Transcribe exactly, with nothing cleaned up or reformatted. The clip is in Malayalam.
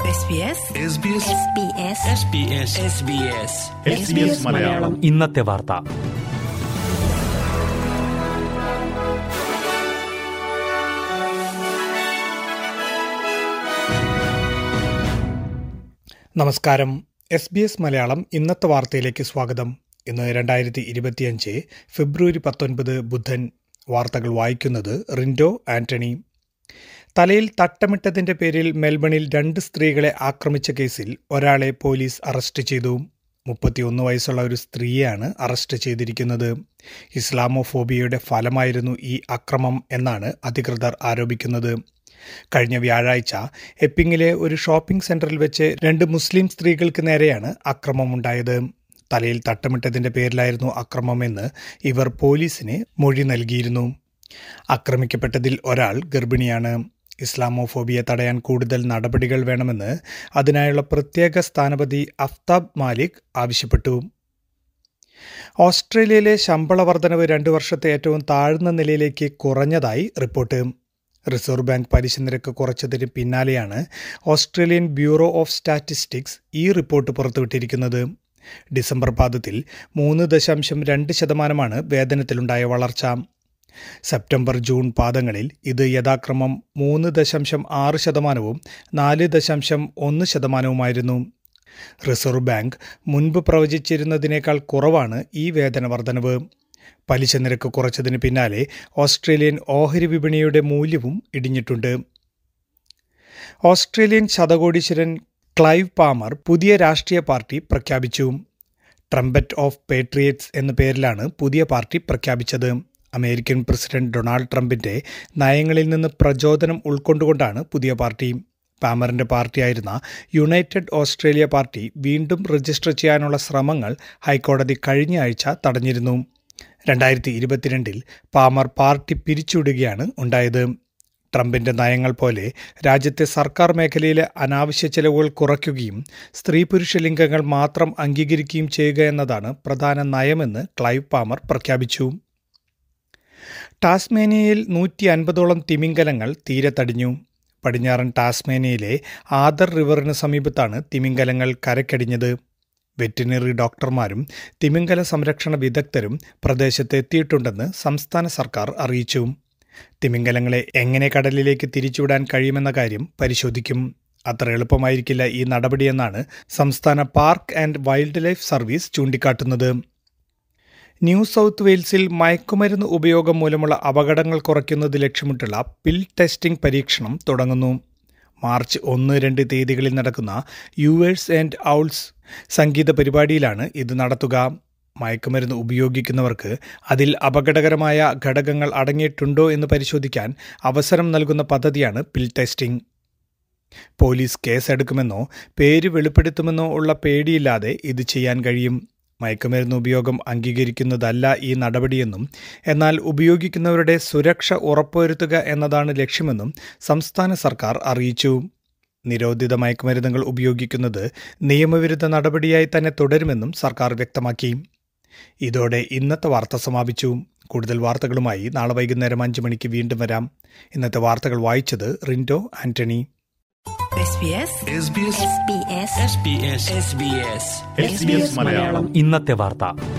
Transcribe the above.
മലയാളം ഇന്നത്തെ വാർത്ത. നമസ്കാരം. എസ് ബി എസ് മലയാളം ഇന്നത്തെ വാർത്തയിലേക്ക് സ്വാഗതം. ഇന്ന് രണ്ടായിരത്തി ഇരുപത്തിയഞ്ച് ഫെബ്രുവരി പത്തൊൻപത് ബുധൻ. വാർത്തകൾ വായിക്കുന്നത് റിൻഡോ ആന്റണി. തലയിൽ തട്ടമിട്ടതിന്റെ പേരിൽ മെൽബണിൽ രണ്ട് സ്ത്രീകളെ ആക്രമിച്ച കേസിൽ ഒരാളെ പോലീസ് അറസ്റ്റ് ചെയ്തു. മുപ്പത്തിയൊന്ന് വയസ്സുള്ള ഒരു സ്ത്രീയെയാണ് അറസ്റ്റ് ചെയ്തിരിക്കുന്നത്. ഇസ്ലാമോഫോബിയയുടെ ഫലമായിരുന്നു ഈ അക്രമം എന്നാണ് അധികൃതർ ആരോപിക്കുന്നത്. കഴിഞ്ഞ വ്യാഴാഴ്ച എപ്പിങ്ങിലെ ഒരു ഷോപ്പിംഗ് സെന്ററിൽ വെച്ച് രണ്ട് മുസ്ലിം സ്ത്രീകൾക്ക് നേരെയാണ് അക്രമമുണ്ടായത്. തലയിൽ തട്ടമിട്ടതിന്റെ പേരിലായിരുന്നു അക്രമമെന്ന് ഇവർ പോലീസിന് മൊഴി നൽകിയിരുന്നു. ആക്രമിക്കപ്പെട്ടതിൽ ഒരാൾ ഗർഭിണിയാണ്. ഇസ്ലാമോഫോബിയ തടയാൻ കൂടുതൽ നടപടികൾ വേണമെന്ന് അതിനായുള്ള പ്രത്യേക സ്ഥാനപതി അഫ്താബ് മാലിക് ആവശ്യപ്പെട്ടു. ഓസ്ട്രേലിയയിലെ ശമ്പള വർധനവ് രണ്ടു വർഷത്തെ ഏറ്റവും താഴ്ന്ന നിലയിലേക്ക് കുറഞ്ഞതായി റിപ്പോർട്ട്. റിസർവ് ബാങ്ക് പലിശ നിരക്ക് കുറച്ചതിന് പിന്നാലെയാണ് ഓസ്ട്രേലിയൻ ബ്യൂറോ ഓഫ് സ്റ്റാറ്റിസ്റ്റിക്സ് ഈ റിപ്പോർട്ട് പുറത്തുവിട്ടിരിക്കുന്നത്. ഡിസംബർ പാദത്തിൽ മൂന്ന് ദശാംശം രണ്ട് ശതമാനമാണ് വേതനത്തിലുണ്ടായ വളർച്ച. സെപ്റ്റംബർ ജൂൺ പാദങ്ങളിൽ ഇത് യഥാക്രമം മൂന്ന് ദശാംശം ആറ് ശതമാനവും നാല് ദശാംശം ഒന്ന് ശതമാനവുമായിരുന്നു. റിസർവ് ബാങ്ക് മുൻപ് പ്രവചിച്ചിരുന്നതിനേക്കാൾ കുറവാണ് ഈ വേതന വർധനവ്. പലിശ നിരക്ക് കുറച്ചതിന് പിന്നാലെ ഓസ്ട്രേലിയൻ ഓഹരി വിപണിയുടെ മൂല്യവും ഇടിഞ്ഞിട്ടുണ്ട്. ഓസ്ട്രേലിയൻ ശതകോടീശ്വരൻ ക്ലൈവ് പാമർ പുതിയ രാഷ്ട്രീയ പാർട്ടി പ്രഖ്യാപിച്ചു. ട്രംപറ്റ് ഓഫ് പേട്രിയറ്റ്സ് എന്ന പേരിലാണ് പുതിയ പാർട്ടി പ്രഖ്യാപിച്ചത്. അമേരിക്കൻ പ്രസിഡന്റ് ഡൊണാൾഡ് ട്രംപിന്റെ നയങ്ങളിൽ നിന്ന് പ്രചോദനം ഉൾക്കൊണ്ടുകൊണ്ടാണ് പുതിയ പാർട്ടി. പാമറിന്റെ പാർട്ടിയായിരുന്ന യുണൈറ്റഡ് ഓസ്ട്രേലിയ പാർട്ടി വീണ്ടും രജിസ്റ്റർ ചെയ്യാനുള്ള ശ്രമങ്ങൾ ഹൈക്കോടതി കഴിഞ്ഞ ആഴ്ച തടഞ്ഞിരുന്നു. രണ്ടായിരത്തി ഇരുപത്തിരണ്ടിൽ പാമർ പാർട്ടി പിരിച്ചുവിടുകയാണ് ഉണ്ടായത്. ട്രംപിന്റെ നയങ്ങൾ പോലെ രാജ്യത്തെ സർക്കാർ മേഖലയിലെ അനാവശ്യ ചെലവുകൾ കുറയ്ക്കുകയും സ്ത്രീ പുരുഷ ലിംഗങ്ങൾ മാത്രം അംഗീകരിക്കുകയും ചെയ്യുക എന്നതാണ് പ്രധാന നയമെന്ന് ക്ലൈവ് പാമർ പ്രഖ്യാപിച്ചു. ടാസ്മേനിയയിൽ നൂറ്റി അൻപതോളം തിമിംഗലങ്ങൾ തീരെ തടിഞ്ഞു. പടിഞ്ഞാറൻ ടാസ്മേനിയയിലെ ആദർ റിവറിന് സമീപത്താണ് തിമിംഗലങ്ങൾ കരക്കടിഞ്ഞത്. വെറ്റിനറി ഡോക്ടർമാരും തിമിംഗല സംരക്ഷണ വിദഗ്ധരും പ്രദേശത്ത് എത്തിയിട്ടുണ്ടെന്ന് സംസ്ഥാന സർക്കാർ അറിയിച്ചു. തിമിംഗലങ്ങളെ എങ്ങനെ കടലിലേക്ക് തിരിച്ചുവിടാൻ കഴിയുമെന്ന കാര്യം പരിശോധിക്കും. അത്ര എളുപ്പമായിരിക്കില്ല ഈ നടപടിയെന്നാണ് സംസ്ഥാന പാർക്ക് ആൻഡ് വൈൽഡ് ലൈഫ് സർവീസ് ചൂണ്ടിക്കാട്ടുന്നത്. ന്യൂ സൗത്ത് വെയിൽസിൽ മയക്കുമരുന്ന് ഉപയോഗം മൂലമുള്ള അപകടങ്ങൾ കുറയ്ക്കുന്നത് ലക്ഷ്യമിട്ടുള്ള പിൽ ടെസ്റ്റിംഗ് പരീക്ഷണം തുടങ്ങുന്നു. മാർച്ച് ഒന്ന് രണ്ട് തീയതികളിൽ നടക്കുന്ന യൂവേഴ്സ് ആൻഡ് ഔൾസ് സംഗീത പരിപാടിയിലാണ് ഇത് നടത്തുക. മയക്കുമരുന്ന് ഉപയോഗിക്കുന്നവർക്ക് അതിൽ അപകടകരമായ ഘടകങ്ങൾ അടങ്ങിയിട്ടുണ്ടോ എന്ന് പരിശോധിക്കാൻ അവസരം നൽകുന്ന പദ്ധതിയാണ് പിൽ ടെസ്റ്റിംഗ്. പോലീസ് കേസെടുക്കുമെന്നോ പേര് വെളിപ്പെടുത്തുമെന്നോ ഉള്ള പേടിയില്ലാതെ ഇത് ചെയ്യാൻ കഴിയും. മയക്കുമരുന്ന് ഉപയോഗം അംഗീകരിക്കുന്നതല്ല ഈ നടപടിയെന്നും എന്നാൽ ഉപയോഗിക്കുന്നവരുടെ സുരക്ഷ ഉറപ്പുവരുത്തുക എന്നതാണ് ലക്ഷ്യമെന്നും സംസ്ഥാന സർക്കാർ അറിയിച്ചു. നിരോധിത മയക്കുമരുന്നുകൾ ഉപയോഗിക്കുന്നത് നിയമവിരുദ്ധ നടപടിയായി തന്നെ തുടരുമെന്നും സർക്കാർ വ്യക്തമാക്കി. ഇതോടെ ഇന്നത്തെ വാർത്ത സമാപിച്ചു. കൂടുതൽ വാർത്തകളുമായി നാളെ വൈകുന്നേരം അഞ്ച് മണിക്ക് വീണ്ടും വരാം. ഇന്നത്തെ വാർത്തകൾ വായിച്ചത് റിൻഡോ ആന്റണി. ഇന്നത്തെ വാർത്ത.